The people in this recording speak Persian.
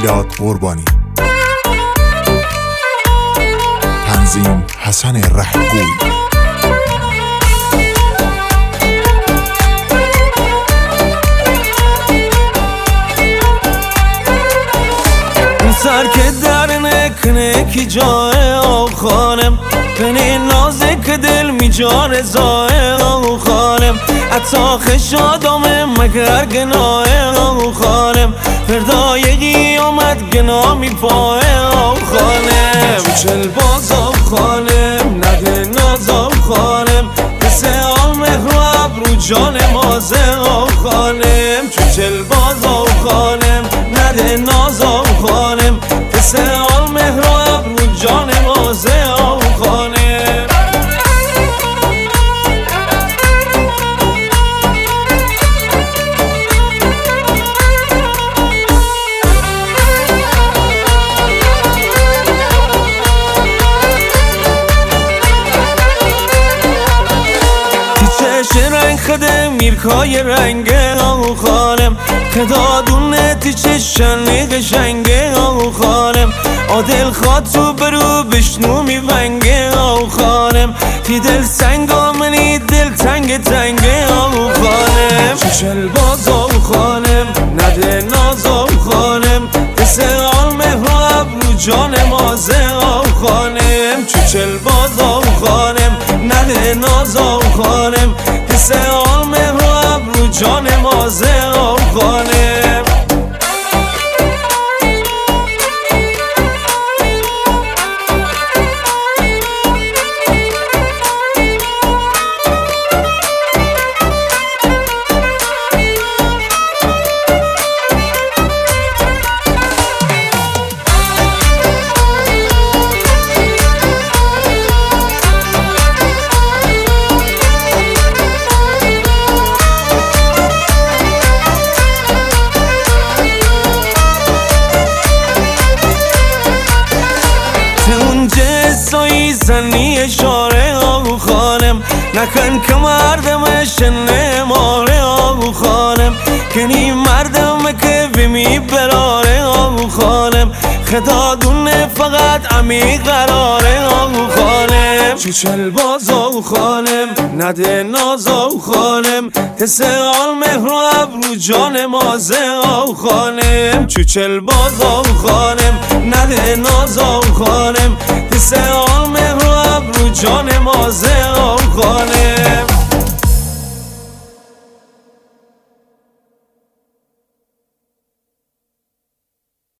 میلاد قربانی. تنظیم حسن رهگوی. سر که در نکنه جای آو خانم بنی نازک دل می جا رضای آو خانم اتاق شادامه مگر گناه آو خانم فردای قیامت گناه می پای آو خانم چل باز آو خانم نده ناز آو خانم مثل آل مهر و ابرو جان مازه آو خانم چل باز آو خانم نده ناز آو خانم مثل آل مهر و ابرو جان مازه آو خانم رنگ خده میرکای رنگ آو خانم خدادونه تی چشنی قشنگه آو خانم آدل خواد تو برو بشنو میونگه آو خانم تی دل سنگ آمنی دل تنگ تنگه آو خانم چشل باز آو خانم نده ناز آو خانم مثل آل مهر و ابرو جان مازه آو خانم چشل باز آو خانم نده ناز آو خانم مثل آل مهر و ابرو جان مازه آو خانم سایی زنی اشاره آو خانم نکن که مردمش نماره آو خانم کنی مردم که بمی براره آو خانم خدادونه فقط امی قراره آو خانم چل باز آو خانم نده ناز آو خانم حس آل مهر و ابرو جان مازه آو خانم چل باز آو خانم